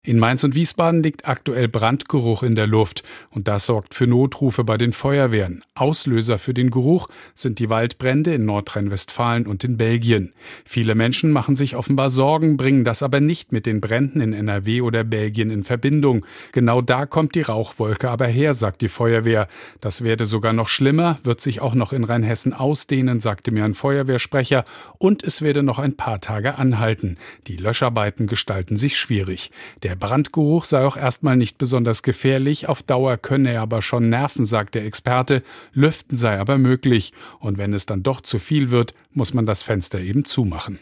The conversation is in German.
In Mainz und Wiesbaden liegt aktuell Brandgeruch in der Luft und das sorgt für Notrufe bei den Feuerwehren. Auslöser für den Geruch sind die Waldbrände in Nordrhein-Westfalen und in Belgien. Viele Menschen machen sich offenbar Sorgen, bringen das aber nicht mit den Bränden in NRW oder Belgien in Verbindung. Genau da kommt die Rauchwolke aber her, sagt die Feuerwehr. Das werde sogar noch schlimmer, wird sich auch noch in Rheinhessen ausdehnen, sagte mir ein Feuerwehrsprecher, und es werde noch ein paar Tage anhalten. Die Löscharbeiten gestalten sich schwierig. Der Brandgeruch sei auch erstmal nicht besonders gefährlich, auf Dauer könne er aber schon nerven, sagt der Experte. Lüften sei aber möglich. Und wenn es dann doch zu viel wird, muss man das Fenster eben zumachen.